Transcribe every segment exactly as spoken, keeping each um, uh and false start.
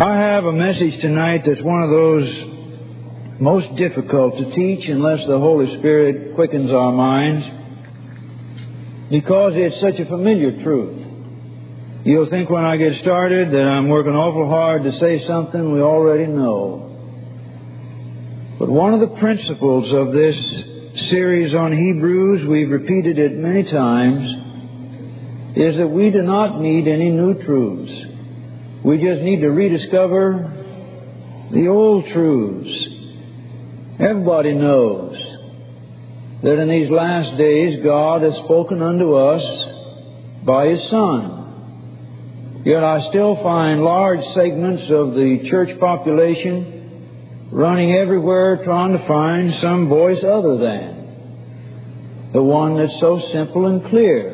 I have a message tonight that's one of those most difficult to teach unless the Holy Spirit quickens our minds, because it's such a familiar truth. You'll think when I get started that I'm working awful hard to say something we already know. But one of the principles of this series on Hebrews, we've repeated it many times, is that we do not need any new truths. We just need to rediscover the old truths. Everybody knows that in these last days God has spoken unto us by His Son. Yet I still find large segments of the church population running everywhere trying to find some voice other than the one that's so simple and clear.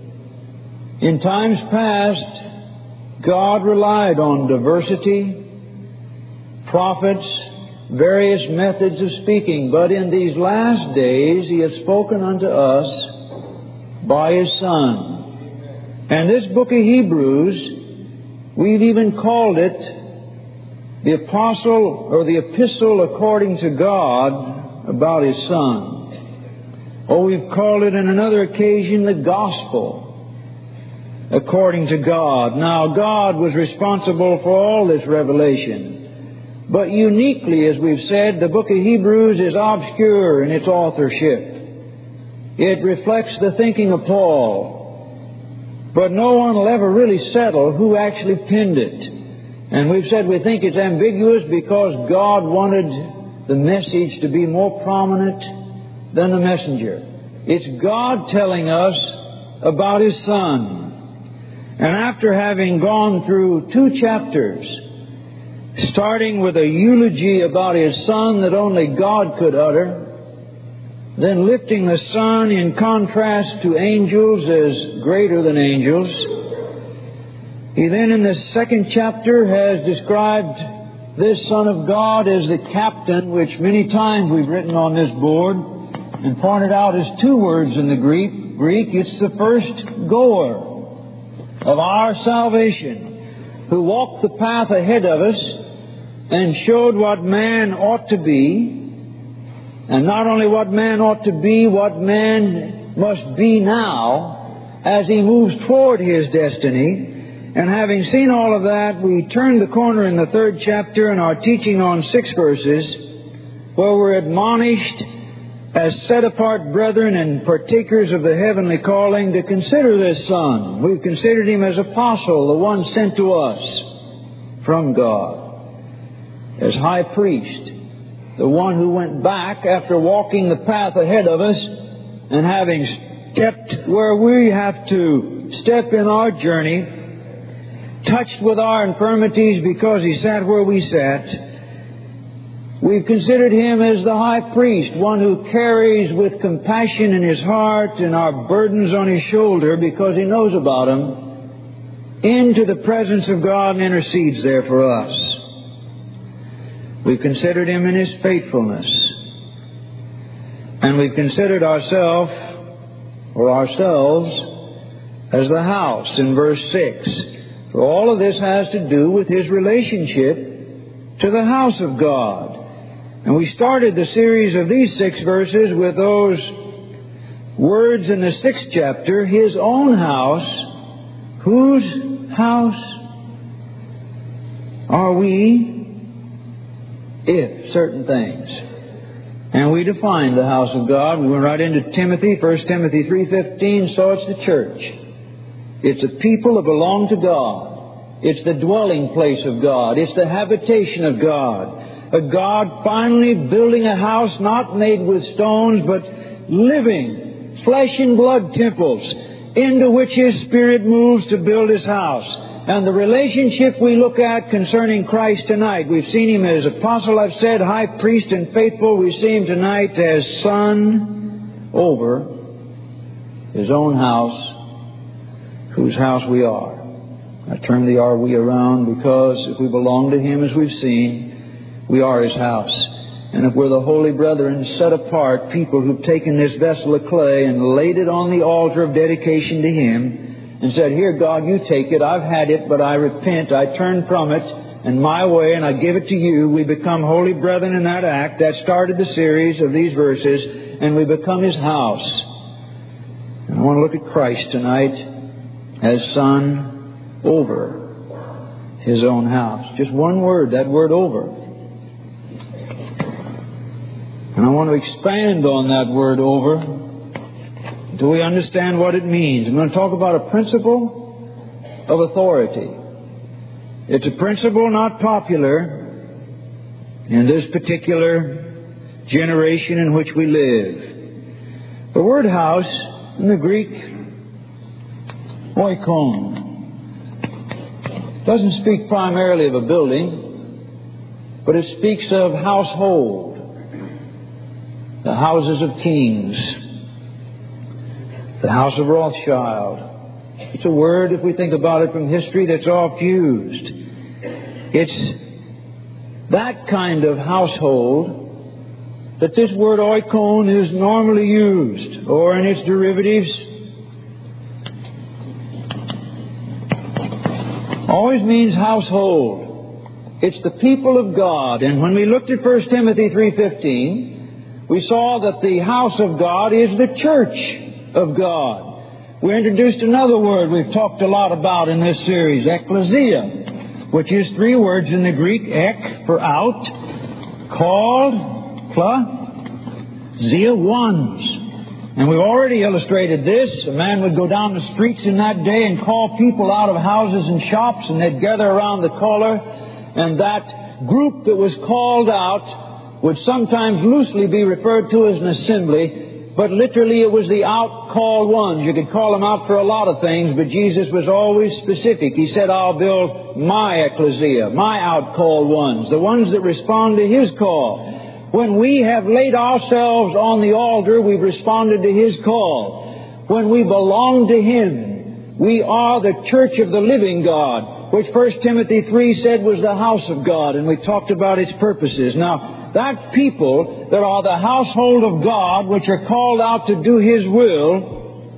In times past, God relied on diversity, prophets, various methods of speaking. But in these last days, He has spoken unto us by His Son. And this book of Hebrews, we've even called it the Apostle or the Epistle according to God about His Son. Or we've called it on another occasion the Gospel according to God. Now, God was responsible for all this revelation. But uniquely, as we've said, the book of Hebrews is obscure in its authorship. It reflects the thinking of Paul. But no one will ever really settle who actually penned it. And we've said we think it's ambiguous because God wanted the message to be more prominent than the messenger. It's God telling us about His Son. And after having gone through two chapters, starting with a eulogy about His Son that only God could utter, then lifting the Son in contrast to angels as greater than angels, He then in the second chapter has described this Son of God as the captain, which many times we've written on this board and pointed out as two words in the Greek. Greek, it's the first goer of our salvation, who walked the path ahead of us and showed what man ought to be, and not only what man ought to be, what man must be now as he moves toward his destiny. And having seen all of that, we turn the corner in the third chapter and are teaching on six verses where we're admonished as set-apart brethren and partakers of the heavenly calling to consider this Son. We've considered Him as Apostle, the one sent to us from God, as High Priest, the one who went back after walking the path ahead of us and having stepped where we have to step in our journey, touched with our infirmities because He sat where we sat. We've considered Him as the High Priest, one who carries with compassion in His heart and our burdens on His shoulder because He knows about them, into the presence of God and intercedes there for us. We've considered Him in His faithfulness. And we've considered ourselves, or ourselves, as the house in verse six. For all of this has to do with His relationship to the house of God. And we started the series of these six verses with those words in the sixth chapter, His own house. Whose house are we if certain things? And we defined the house of God. We went right into Timothy, First Timothy three fifteen, so it's the church. It's a people that belong to God. It's the dwelling place of God. It's the habitation of God. A God finally building a house not made with stones, but living, flesh and blood temples into which His Spirit moves to build His house. And the relationship we look at concerning Christ tonight, we've seen Him as Apostle, I've said, High Priest and faithful. We see Him tonight as Son over His own house, whose house we are. I turn the are we around because if we belong to Him, as we've seen, we are His house. And if we're the holy brethren, set apart people who've taken this vessel of clay and laid it on the altar of dedication to Him and said, here, God, you take it. I've had it, but I repent. I turn from it. and my way, and I give it to you. We become holy brethren in that act. That started the series of these verses, and we become His house. And I want to look at Christ tonight as Son over His own house. Just one word, that word over. And I want to expand on that word over until we understand what it means. I'm going to talk about a principle of authority. It's a principle not popular in this particular generation in which we live. The word house in the Greek, oikon, doesn't speak primarily of a building, but it speaks of household, the houses of kings, the house of Rothschild. It's a word, if we think about it from history, that's oft used. It's that kind of household that this word oikon is normally used, or in its derivatives. Always means household. It's the people of God. And when we looked at First Timothy three fifteen, we saw that the house of God is the church of God. We introduced another word we've talked a lot about in this series, ecclesia, which is three words in the Greek, ek for out, called, kla, zia, ones. And we've already illustrated this. A man would go down the streets in that day and call people out of houses and shops, and they'd gather around the caller, and that group that was called out would sometimes loosely be referred to as an assembly, but literally it was the out-called ones. You could call them out for a lot of things, but Jesus was always specific. He said, I'll build my ecclesia, my out-called ones, the ones that respond to His call. When we have laid ourselves on the altar, we've responded to His call. When we belong to Him, we are the church of the living God, which First Timothy three said was the house of God, and we talked about its purposes. Now, that people that are the household of God, which are called out to do His will,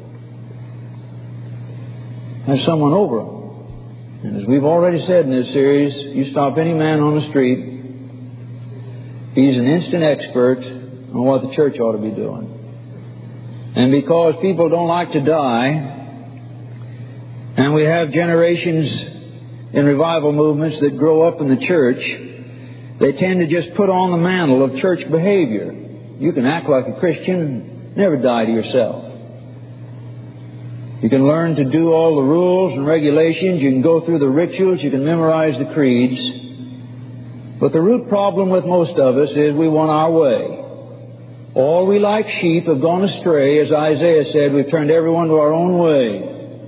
has someone over them. And as we've already said in this series, you stop any man on the street, he's an instant expert on what the church ought to be doing. And because people don't like to die, and we have generations in revival movements that grow up in the church, they tend to just put on the mantle of church behavior. You can act like a Christian and never die to yourself. You can learn to do all the rules and regulations. You can go through the rituals. You can memorize the creeds. But the root problem with most of us is we want our way. All we like sheep have gone astray. As Isaiah said, we've turned everyone to our own way.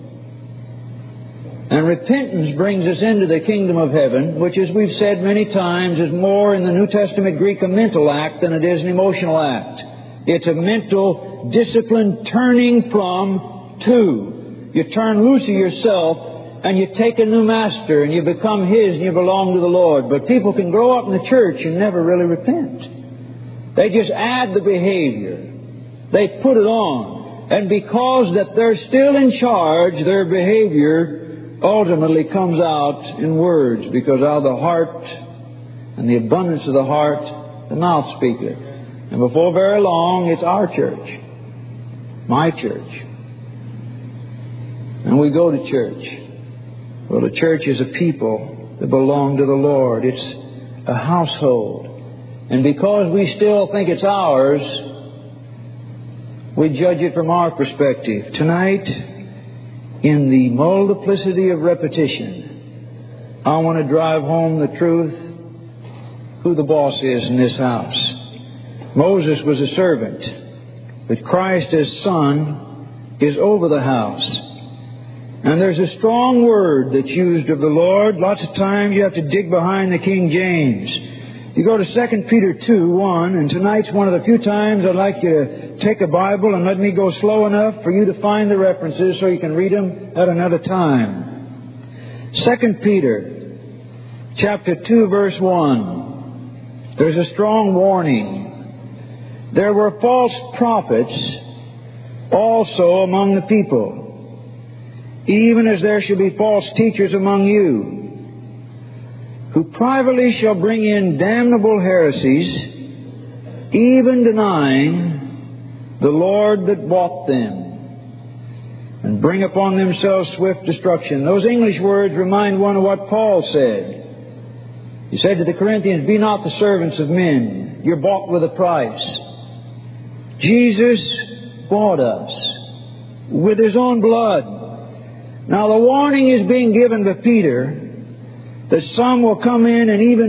And repentance brings us into the kingdom of heaven, which, as we've said many times, is more in the New Testament Greek a mental act than it is an emotional act. It's a mental discipline turning from to. You turn loose of yourself and you take a new master and you become His and you belong to the Lord. But people can grow up in the church and never really repent. They just add the behavior. They put it on. And because that they're still in charge, their behavior ultimately comes out in words, because out of the heart and the abundance of the heart, the mouth speaketh. And before very long, it's our church, my church. And we go to church. Well, the church is a people that belong to the Lord. It's a household. And because we still think it's ours, we judge it from our perspective. Tonight, in the multiplicity of repetition, I want to drive home the truth, who the boss is in this house. Moses was a servant, but Christ as Son is over the house. And there's a strong word that's used of the Lord. Lots of times you have to dig behind the King James. You go to Second Peter two one, and tonight's one of the few times I'd like you to take a Bible and let me go slow enough for you to find the references so you can read them at another time. Second Peter chapter two verse one. There's a strong warning. There were false prophets also among the people, even as there should be false teachers among you, who privately shall bring in damnable heresies, even denying the Lord that bought them, and bring upon themselves swift destruction. Those English words remind one of what Paul said. He said to the Corinthians, be not the servants of men. You're bought with a price. Jesus bought us with His own blood. Now the warning is being given to Peter that some will come in and even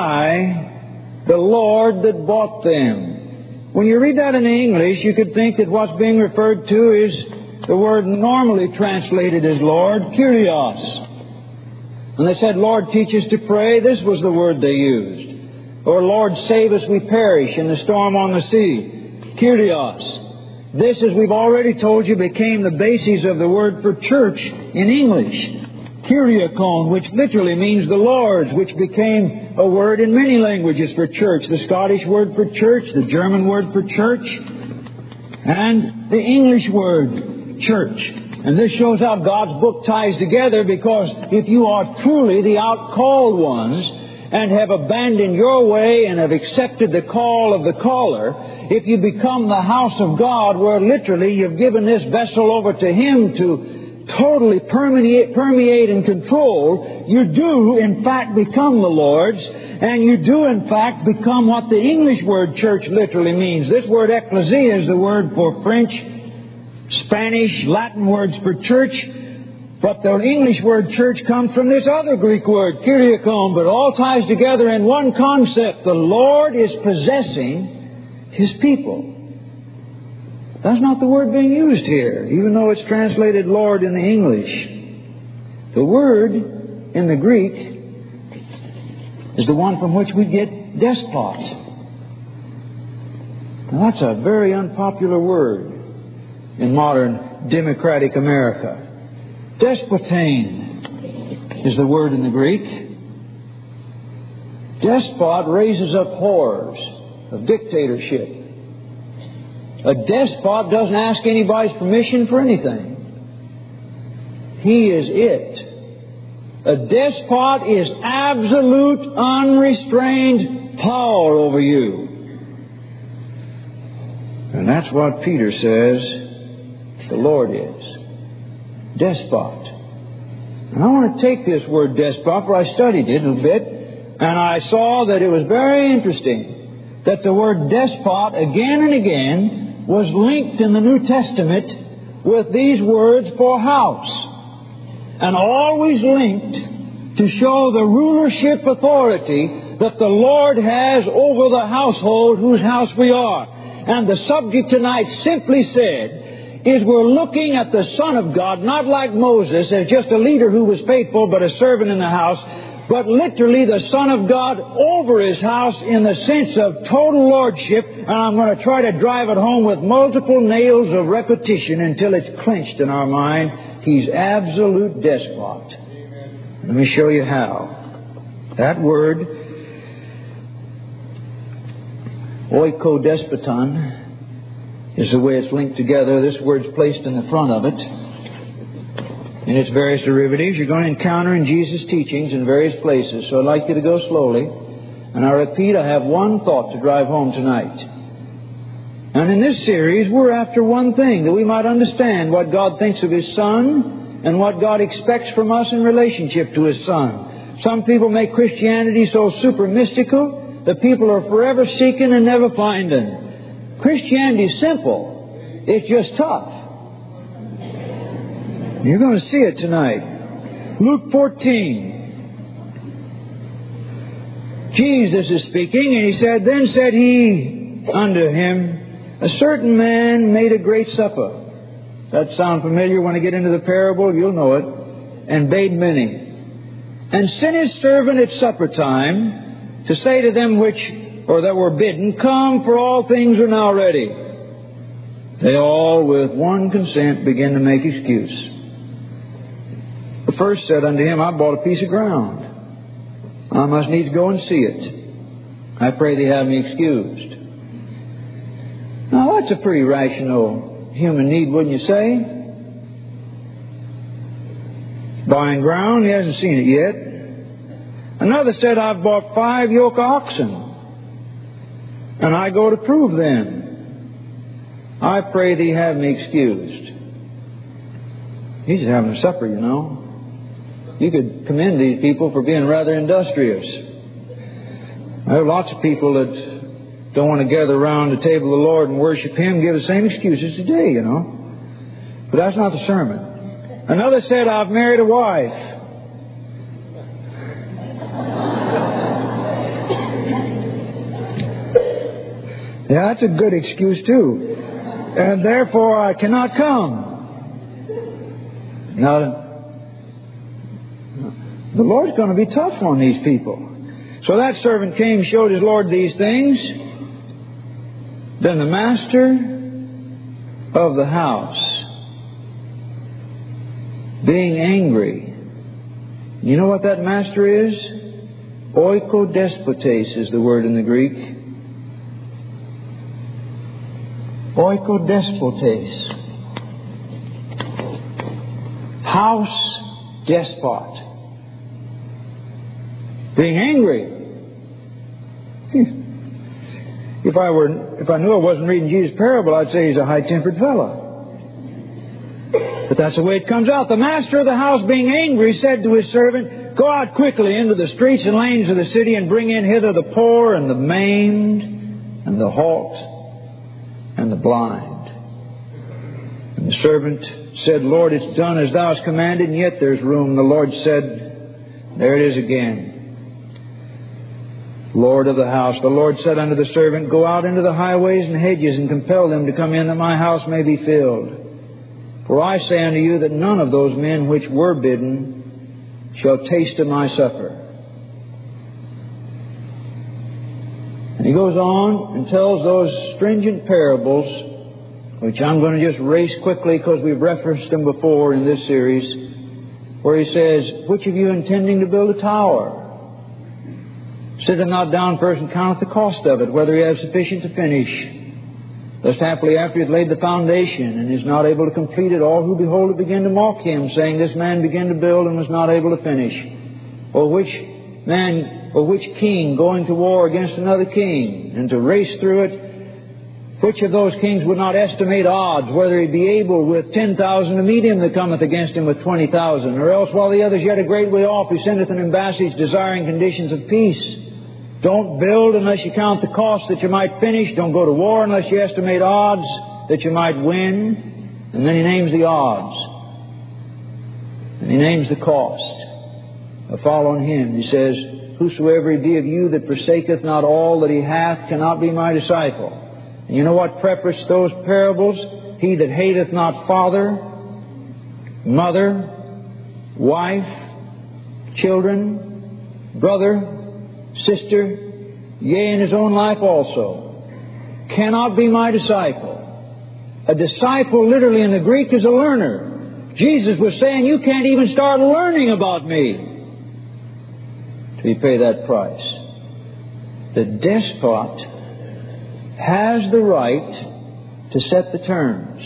deny the Lord that bought them. When you read that in English, you could think that what's being referred to is the word normally translated as Lord, Kyrios. And they said, Lord, teach us to pray. This was the word they used. Or, Lord, save us, we perish in the storm on the sea. Kyrios. This, as we've already told you, became the basis of the word for church in English. Kyriakon, which literally means the Lord's, which became a word in many languages for church. The Scottish word for church, the German word for church, and the English word, church. And this shows how God's book ties together, because if you are truly the outcalled ones and have abandoned your way and have accepted the call of the caller, if you become the house of God, where literally you've given this vessel over to Him to totally permeate, permeate and control, you do in fact become the Lord's, and you do in fact become what the English word church literally means. This word ecclesia is the word for French, Spanish, Latin words for church, but the English word church comes from this other Greek word, kyriakon, but all ties together in one concept. The Lord is possessing His people. That's not the word being used here, even though it's translated Lord in the English. The word in the Greek is the one from which we get despot. Now, that's a very unpopular word in modern democratic America. Despotain is the word in the Greek. Despot raises up horrors of dictatorship. A despot doesn't ask anybody's permission for anything. He is it. A despot is absolute, unrestrained power over you. And that's what Peter says the Lord is. Despot. And I want to take this word despot, for I studied it a little bit, and I saw that it was very interesting that the word despot again and again was linked in the New Testament with these words for house, and always linked to show the rulership authority that the Lord has over the household whose house we are. And the subject tonight, simply said, is we're looking at the Son of God, not like Moses as just a leader who was faithful but a servant in the house, but literally the Son of God over His house in the sense of total lordship. And I'm going to try to drive it home with multiple nails of repetition until it's clenched in our mind. He's absolute despot. Let me show you how. That word, oikodespoton, is the way it's linked together. This word's placed in the front of it. In its various derivatives, you're going to encounter in Jesus' teachings in various places. So I'd like you to go slowly. And I repeat, I have one thought to drive home tonight. And in this series, we're after one thing, that we might understand what God thinks of His Son and what God expects from us in relationship to His Son. Some people make Christianity so super mystical that people are forever seeking and never finding. Christianity is simple. It's just tough. You're going to see it tonight. Luke fourteen. Jesus is speaking, and He said, Then said He unto him, A certain man made a great supper. That sound familiar? When I get into the parable, you'll know it. And bade many. And sent his servant at supper time to say to them which, or that were bidden, Come, for all things are now ready. They all with one consent began to make excuse. The first said unto him, I bought a piece of ground. I must needs go and see it. I pray thee have me excused. Now that's a pretty rational human need, wouldn't you say? Buying ground, he hasn't seen it yet. Another said, I've bought five yoke of oxen, and I go to prove them. I pray thee have me excused. He's just having a supper, you know. You could commend these people for being rather industrious. There are lots of people that don't want to gather around the table of the Lord and worship Him, give the same excuses today, you know. But that's not the sermon. Another said, I've married a wife. Yeah, that's a good excuse too. And therefore I cannot come. Now, the Lord's going to be tough on these people. So that servant came, showed his Lord these things. Then the master of the house, being angry. You know what that master is? Oikodespotes is the word in the Greek. Oikodespotes. House despot. Being angry. If I were, if I knew I wasn't reading Jesus' parable, I'd say he's a high-tempered fellow. But that's the way it comes out. The master of the house, being angry, said to his servant, go out quickly into the streets and lanes of the city and bring in hither the poor and the maimed and the halt and the blind. And the servant said, Lord, it's done as thou hast commanded, and yet there's room. The Lord said, there it is again. Lord of the house. The Lord said unto the servant, go out into the highways and hedges and compel them to come in, that my house may be filled. For I say unto you that none of those men which were bidden shall taste of my supper. And he goes on and tells those stringent parables, which I'm going to just race quickly because we've referenced them before in this series, where he says, which of you intending to build a tower sitteth not down first and counteth the cost of it, whether he has sufficient to finish? Lest haply after he hath laid the foundation and is not able to complete it, all who behold it begin to mock him, saying, this man began to build and was not able to finish. Or which man, or which king going to war against another king, and to race through it, which of those kings would not estimate odds, whether he be able with ten thousand to meet him that cometh against him with twenty thousand? Or else, while the other is yet a great way off, he sendeth an embassage desiring conditions of peace. Don't build unless you count the cost that you might finish. Don't go to war unless you estimate odds that you might win. And then he names the odds. And he names the cost of following him. He says, whosoever he be of you that forsaketh not all that he hath cannot be my disciple. And you know what prefaced those parables? He that hateth not father, mother, wife, children, brother, sister, yea, in his own life also, cannot be my disciple. A disciple, literally in the Greek, is a learner. Jesus was saying, you can't even start learning about me till you pay that price. The despot has the right to set the terms.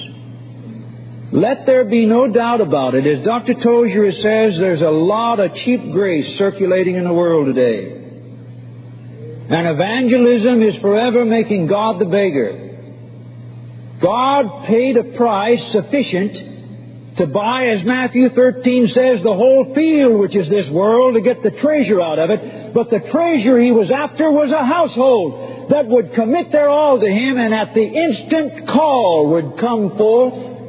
Let there be no doubt about it. As Doctor Tozier says, there's a lot of cheap grace circulating in the world today. And evangelism is forever making God the beggar. God paid a price sufficient to buy, as Matthew thirteen says, the whole field, which is this world, to get the treasure out of it. But the treasure he was after was a household that would commit their all to him, and at the instant call would come forth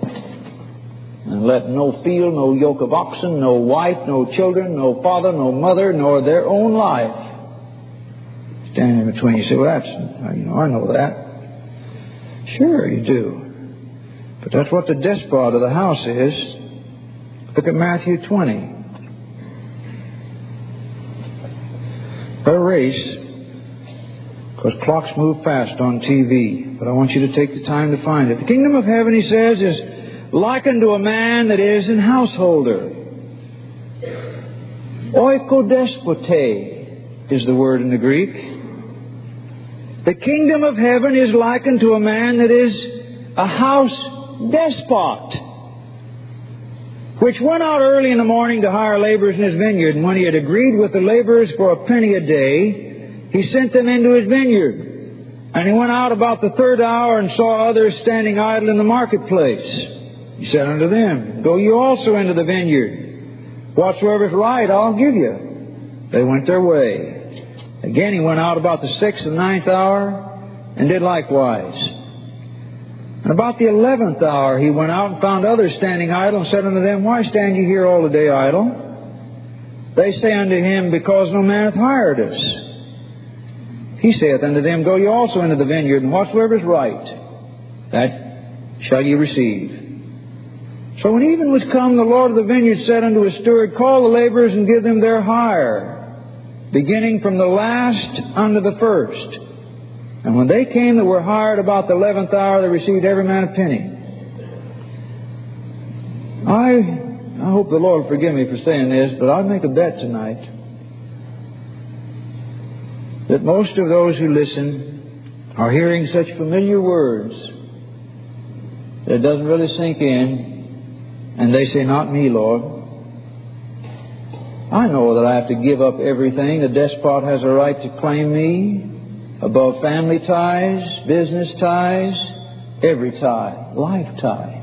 and let no field, no yoke of oxen, no wife, no children, no father, no mother, nor their own life stand in between. You say, well, that's, you know, I know that. Sure, you do. But that's what the despot of the house is. Look at Matthew twenty. A race, because clocks move fast on T V. But I want you to take the time to find it. The kingdom of heaven, he says, is likened to a man that is an householder. Oikodespote is the word in the Greek. The kingdom of heaven is likened to a man that is a house despot. which went out early in the morning to hire laborers in his vineyard. And when he had agreed with the laborers for a penny a day, he sent them into his vineyard. And he went out about the third hour and saw others standing idle in the marketplace. He said unto them, Go you also into the vineyard. Whatsoever is right, I'll give you. They went their way. Again he went out about the sixth and ninth hour, and did likewise. And about the eleventh hour he went out and found others standing idle, and said unto them, Why stand ye here all the day idle? They say unto him, Because no man hath hired us. He saith unto them, Go ye also into the vineyard, and whatsoever is right, that shall ye receive. So when even was come, the Lord of the vineyard said unto his steward, Call the laborers and give them their hire, beginning from the last unto the first. And when they came that were hired about the eleventh hour, they received every man a penny. I, I hope the Lord will forgive me for saying this, but I'd make a bet tonight that most of those who listen are hearing such familiar words that it doesn't really sink in, and they say, Not me, Lord. I know that I have to give up everything. A despot has a right to claim me above family ties, business ties, every tie, life tie.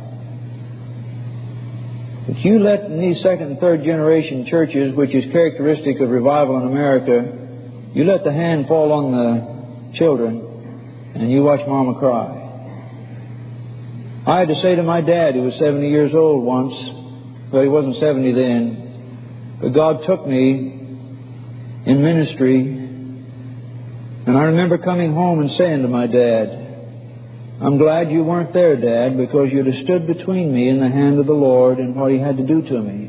But you let in these second and third generation churches, which is characteristic of revival in America, you let the hand fall on the children, and you watch Mama cry. I had to say to my dad, who was seventy years old once, well, he wasn't seventy then, but God took me in ministry, and I remember coming home and saying to my dad, I'm glad you weren't there, Dad, because you'd have stood between me and the hand of the Lord and what He had to do to me.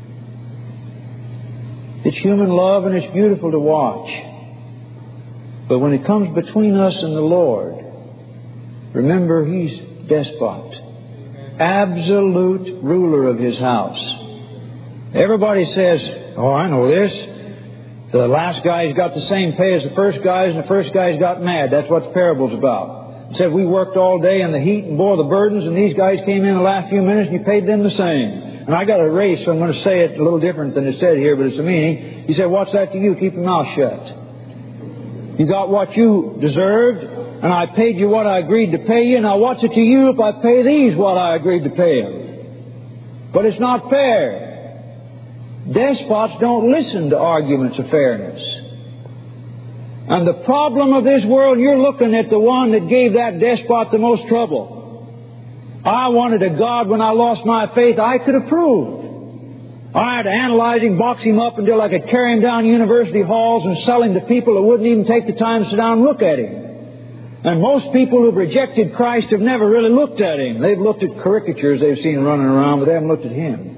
It's human love, and it's beautiful to watch. But when it comes between us and the Lord, remember He's despot, absolute ruler of His house. Everybody says, Oh, I know this. The last guy's got the same pay as the first guys, and the first guy's got mad. That's what the parable's about. It said we worked all day in the heat and bore the burdens, and these guys came in the last few minutes and you paid them the same. And I got a race, so I'm going to say it a little different than it said here, but it's the meaning. He said, What's that to you? Keep your mouth shut. You got what you deserved, and I paid you what I agreed to pay you. Now what's it to you if I pay these what I agreed to pay them? But it's not fair. Despots don't listen to arguments of fairness. And the problem of this world, you're looking at the one that gave that despot the most trouble. I wanted a God when I lost my faith I could approve. I had to analyze him, box him up until I could carry him down university halls and sell him to people that wouldn't even take the time to sit down and look at him. And most people who've rejected Christ have never really looked at Him. They've looked at caricatures they've seen running around, but they haven't looked at Him.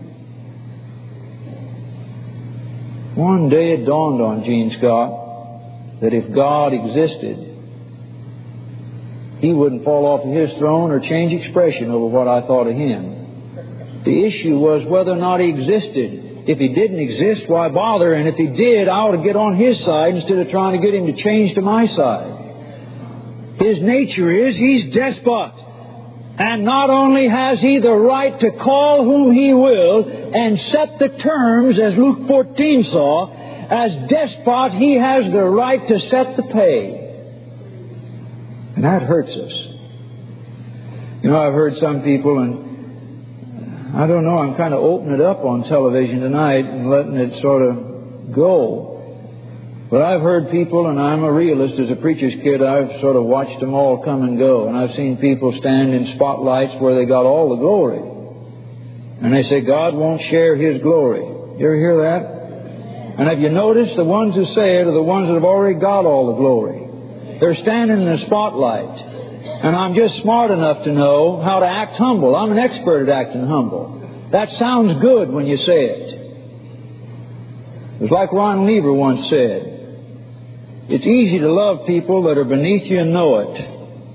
One day it dawned on Gene Scott that if God existed, He wouldn't fall off of His throne or change expression over what I thought of Him. The issue was whether or not He existed. If He didn't exist, why bother? And if He did, I ought to get on His side instead of trying to get Him to change to my side. His nature is He's despot. And not only has He the right to call whom He will and set the terms, as Luke fourteen saw, as despot He has the right to set the pay. And that hurts us. You know, I've heard some people, and I don't know, I'm kind of opening it up on television tonight and letting it sort of go. But I've heard people, and I'm a realist. As a preacher's kid, I've sort of watched them all come and go. And I've seen people stand in spotlights where they got all the glory. And they say, God won't share His glory. You ever hear that? And have you noticed the ones who say it are the ones that have already got all the glory? They're standing in the spotlight. And I'm just smart enough to know how to act humble. I'm an expert at acting humble. That sounds good when you say it. It's like Ron Lever once said, it's easy to love people that are beneath you and know it.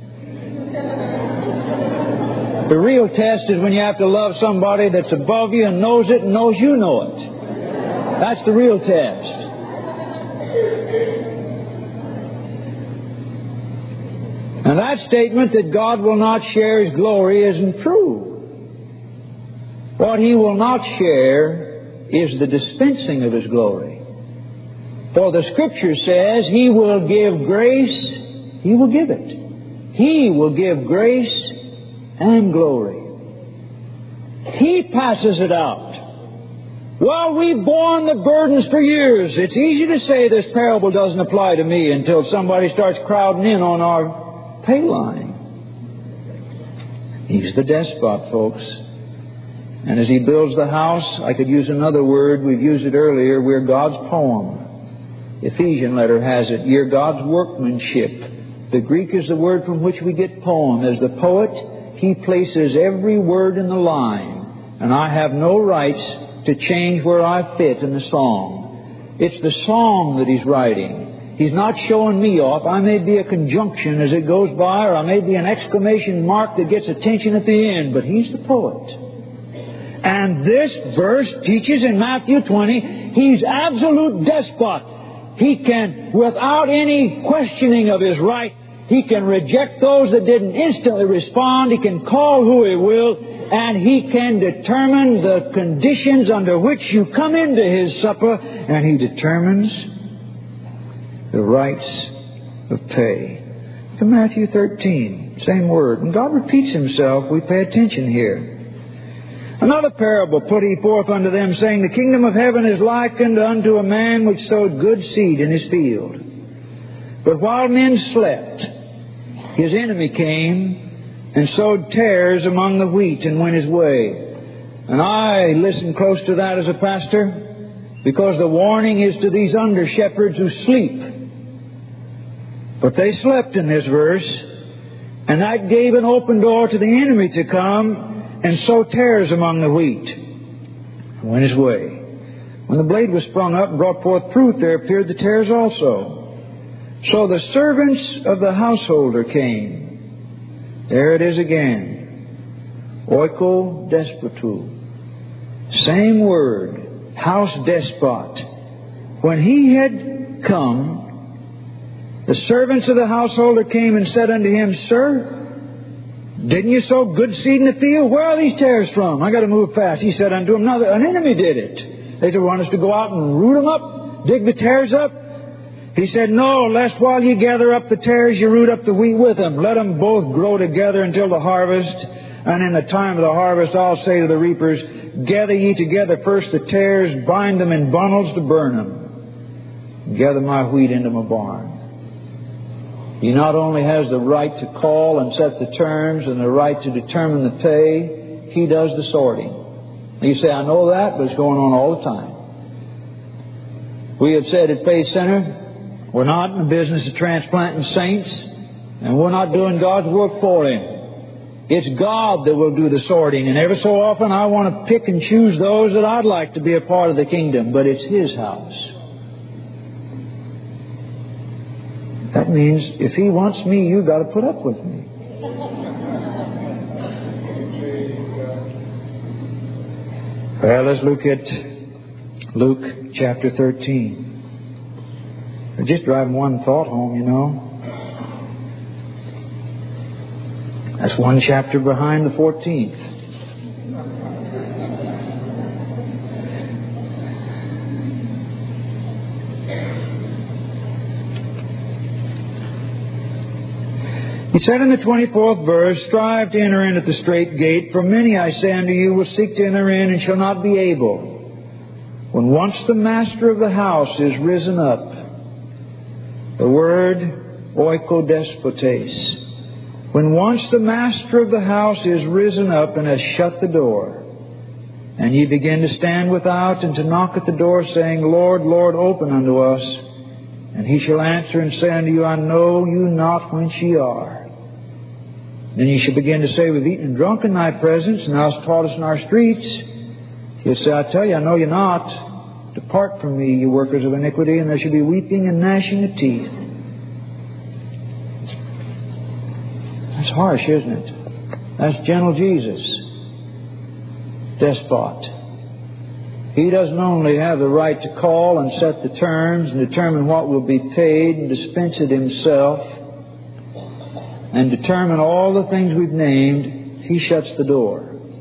The real test is when you have to love somebody that's above you and knows it and knows you know it. That's the real test. And that statement that God will not share His glory isn't true. What He will not share is the dispensing of His glory. For the Scripture says He will give grace, He will give it. He will give grace and glory. He passes it out. Well, we've borne the burdens for years. It's easy to say this parable doesn't apply to me until somebody starts crowding in on our pay line. He's the despot, folks. And as He builds the house, I could use another word. We've used it earlier. We're God's poem. Ephesian letter has it. You're God's workmanship. The Greek is the word from which we get poem. As the poet, he places every word in the line. And I have no rights to change where I fit in the song. It's the song that he's writing. He's not showing me off. I may be a conjunction as it goes by, or I may be an exclamation mark that gets attention at the end, but he's the poet. And this verse teaches in Matthew twenty, He's absolute despot. He can, without any questioning of His right, He can reject those that didn't instantly respond. He can call who He will. And He can determine the conditions under which you come into His supper. And He determines the rights of pay. To Matthew thirteen, same word. And God repeats Himself. We pay attention here. Another parable put He forth unto them, saying, The kingdom of heaven is likened unto a man which sowed good seed in his field. But while men slept, his enemy came and sowed tares among the wheat and went his way. And I listen close to that as a pastor, because the warning is to these under-shepherds who sleep. But they slept in this verse, and that gave an open door to the enemy to come and sow tares among the wheat and went his way. When the blade was sprung up and brought forth fruit, there appeared the tares also. So the servants of the householder came. There it is again. Oiko despotu. Same word. House despot. When he had come, the servants of the householder came and said unto him, Sir, didn't you sow good seed in the field? Where are these tares from? I got to move fast. He said unto him, No, an enemy did it. They want us to go out and root them up, dig the tares up. He said, No, lest while you gather up the tares, you root up the wheat with them. Let them both grow together until the harvest. And in the time of the harvest, I'll say to the reapers, Gather ye together first the tares, bind them in bundles to burn them. Gather my wheat into my barn. He not only has the right to call and set the terms and the right to determine the pay, He does the sorting. You say, I know that, but it's going on all the time. We have said at Faith Center, we're not in the business of transplanting saints, and we're not doing God's work for Him. It's God that will do the sorting, and every so often I want to pick and choose those that I'd like to be a part of the kingdom, but it's His house. That means if He wants me, you've got to put up with me. Well, let's look at Luke chapter thirteen. We're just driving one thought home, you know. That's one chapter behind the fourteenth. He said in the twenty-fourth verse, Strive to enter in at the strait gate, for many, I say unto you, will seek to enter in and shall not be able. When once the master of the house is risen up, the word oikodespotes, when once the master of the house is risen up and has shut the door, and ye begin to stand without and to knock at the door, saying, Lord, Lord, open unto us, and He shall answer and say unto you, I know you not whence ye are. Then ye shall begin to say, We've eaten and drunk in thy presence, and thou hast taught us in our streets. He'll say, I tell you, I know you not. Depart from me, you workers of iniquity, and there shall be weeping and gnashing of teeth. That's harsh, isn't it? That's gentle Jesus. Despot. He doesn't only have the right to call and set the terms and determine what will be paid and dispense it Himself and determine all the things we've named. He shuts the door.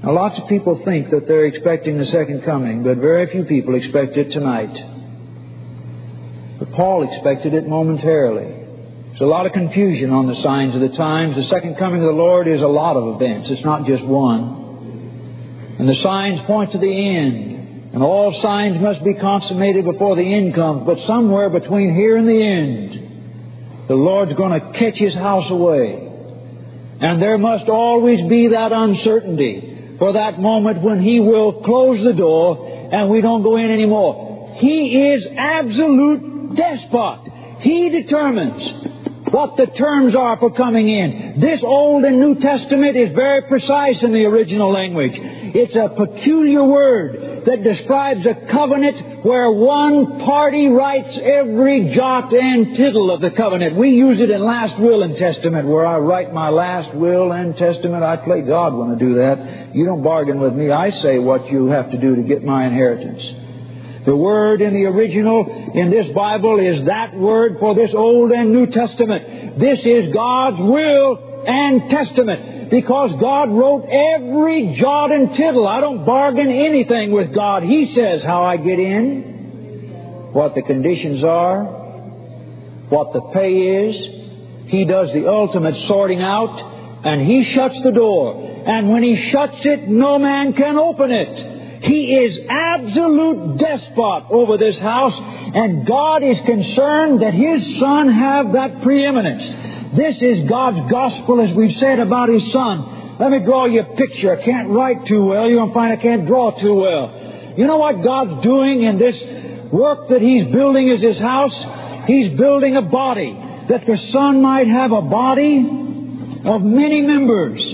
Now, lots of people think that they're expecting the second coming, but very few people expect it tonight. But Paul expected it momentarily. There's a lot of confusion on the signs of the times. The second coming of the Lord is a lot of events. It's not just one. And the signs point to the end. And all signs must be consummated before the end comes. But somewhere between here and the end, the Lord's going to catch His house away. And there must always be that uncertainty for that moment when He will close the door and we don't go in anymore. He is absolute despot. He determines what the terms are for coming in. This Old and New Testament is very precise in the original language. It's a peculiar word that describes a covenant where one party writes every jot and tittle of the covenant. We use it in last will and testament, where I write my last will and testament. I play God when I do that. You don't bargain with me. I say what you have to do to get my inheritance. The word in the original in this Bible is that word for this Old and New Testament. This is God's will and testament, because God wrote every jot and tittle. I don't bargain anything with God. He says how I get in, what the conditions are, what the pay is. He does the ultimate sorting out, and He shuts the door. And when He shuts it, no man can open it. He is absolute despot over this house, and God is concerned that His Son have that preeminence. This is God's gospel, as we've said about His Son. Let me draw you a picture. I can't write too well. You're going to find I can't draw too well. You know what God's doing in this work that He's building as His house? He's building a body, that the Son might have a body of many members.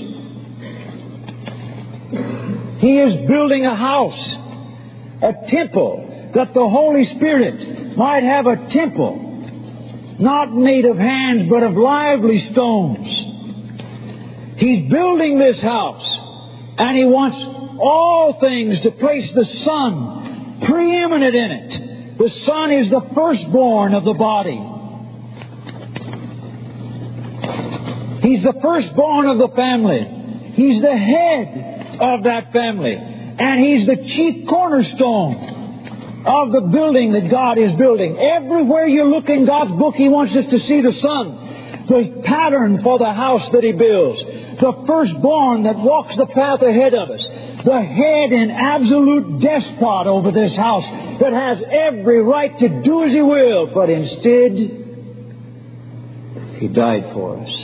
He is building a house, a temple, that the Holy Spirit might have a temple, not made of hands, but of lively stones. He's building this house, and He wants all things to place the Son preeminent in it. The Son is the firstborn of the body. He's the firstborn of the family. He's the head of that family. And He's the chief cornerstone of the building that God is building. Everywhere you look in God's book, He wants us to see the Son, the pattern for the house that He builds, the firstborn that walks the path ahead of us, the head and absolute despot over this house that has every right to do as He will, but instead He died for us.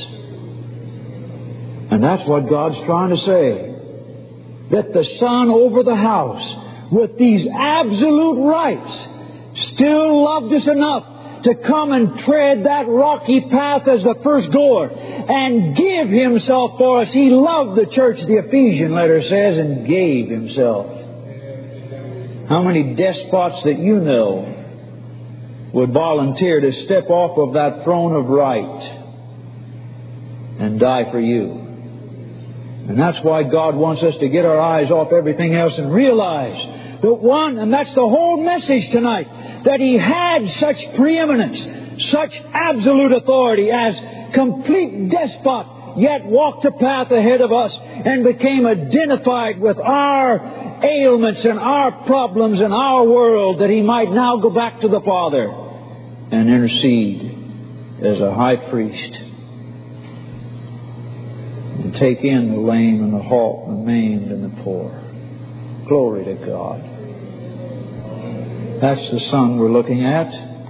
And that's what God's trying to say. That the Son over the house, with these absolute rights, still loved us enough to come and tread that rocky path as the first goer and give Himself for us. He loved the church, the Ephesian letter says, and gave Himself. How many despots that you know would volunteer to step off of that throne of right and die for you? And that's why God wants us to get our eyes off everything else and realize that one, and that's the whole message tonight, that He had such preeminence, such absolute authority as complete despot, yet walked a path ahead of us and became identified with our ailments and our problems and our world, that He might now go back to the Father and intercede as a high priest and take in the lame and the halt and the maimed and the poor. Glory to God. That's the Son we're looking at.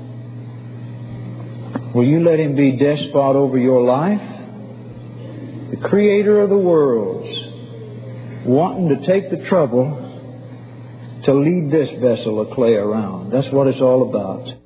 Will you let Him be despot over your life? The Creator of the worlds, wanting to take the trouble to lead this vessel of clay around. That's what it's all about.